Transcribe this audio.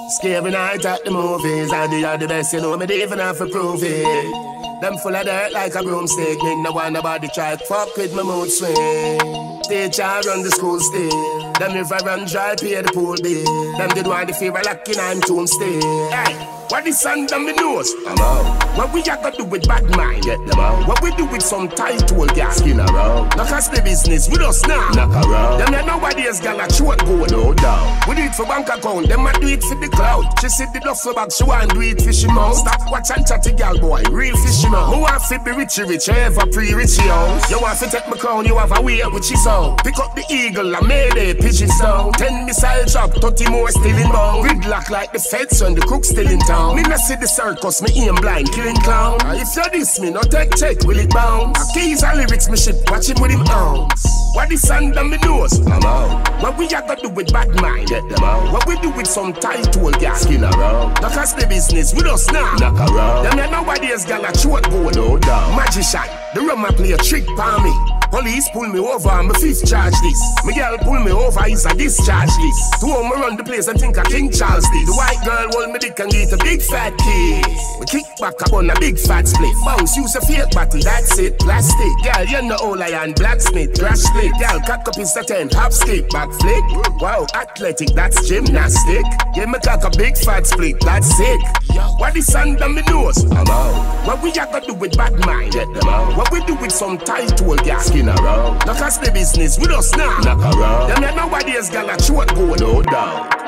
Scary night at the movies, and they are the best, you know me, they even have to prove it. Them full of dirt like a broomstick, make no one nobody try fuck with my mood swing. Teacher run the school still, them river run dry, pay the pool bill. Them did want the fever like in I'm tomb still. Hey, what the sun down me nose? I'm out. What we a got do with bad mind? Get them out. What we do with some tight tool gas? Skin around. Knock us the business with us now. Knock around. Them not nowadays gal a short gold. No doubt. We do it for bank account, them a do it for the cloud. She said the duffel bag, she want do it fishy mouth. Stop watch and chatty gal boy, real fishy mouth. Who want to be rich, ever pre-richy house. You want to take my crown, you have a way which is out. Pick up the eagle and made a pigeon sound. 10 missile drop, 30 more still in bound. Gridlock like the feds and the crook still in town. Me not see the circus, me aim blind, killing clown. If you diss me, no take check, will it bounce? Keys and lyrics, me shit, watch him with him arms. What the sun on me nose? I'm out. What we a got do with bad mind? Get them out. What we do with some tight tool gas? Skin around. Knock us the business with us now. Knock around. Them not nowadays gal a short gold. No doubt. Magician, the rummer play a trick on me. Police pull me over and my fifth charge this. My girl pull me over, is a discharge this. Two of me run the place and think I King Charles this. The white girl hold me dick and get a big fat kiss. We kick back up on a big fat split. Bounce, use a fake body, that's it. Plastic, girl, you know all I am. Blacksmith, crash split. Girl, cock up in the tent, hop skip, back flick. Wow, athletic, that's gymnastic. Yeah, me cock a big fat split, that's sick. What the sun on me nose? I'm out. What we a got do with bad mind? Get them out. What we do with some tight tool gas? Skin around. Knock us the business with us now. Knock around. Them not nowadays gal a short gold. No doubt.